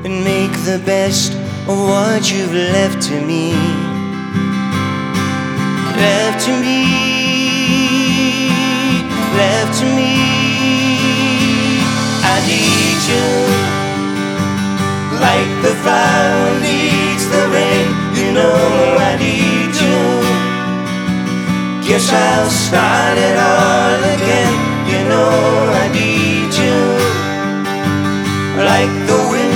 and make the best of what you've left to me. Left to me, left to me. I need you like the flower needs the rain. You know I need you. Guess I'll start it all again. You know I need you like the